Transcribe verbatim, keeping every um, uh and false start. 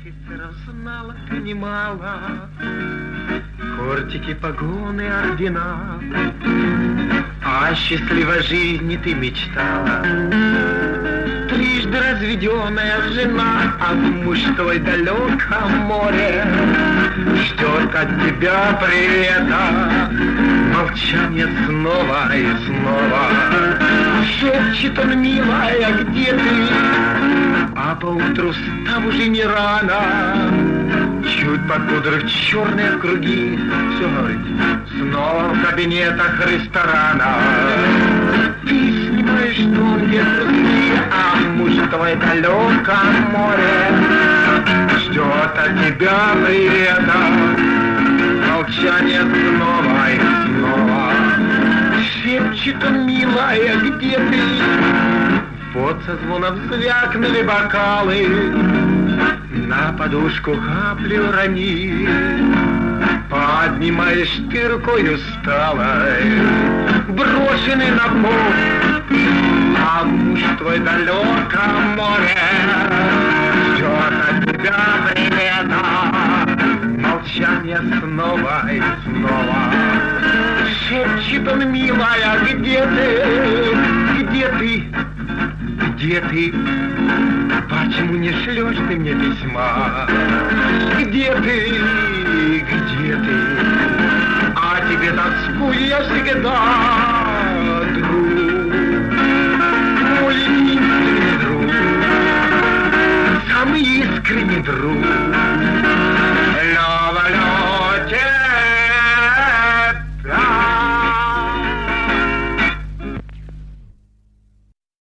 Офицеров знала ты немало, кортики, погоны, ордена. О счастливой жизни ты мечтала, трижды разведенная жена. А муж твой далеком море ждет от тебя привета. Молчание снова и снова, шепчет он, милая, где ты? А поутру встав уже не рано, чуть подпудрив черные круги, все говорит, снова в кабинетах ресторана. Ты снимаешь тонкие трусы, а муж твой в далеком море ждет от тебя привета. Молчание снова и снова, шепчет он, милая, где ты? Вот со звоном звякнули бокалы, на подушку капли урони. Поднимаешь ты рукой усталой, брошенный на пол, а муж твой в далеком море ждет от тебя привета. Молчание снова и снова, шепчет он, милая, где ты? Где ты? Где ты? Почему не шлешь ты мне письма? Где ты? Где ты? А тебе тоскую я всегда.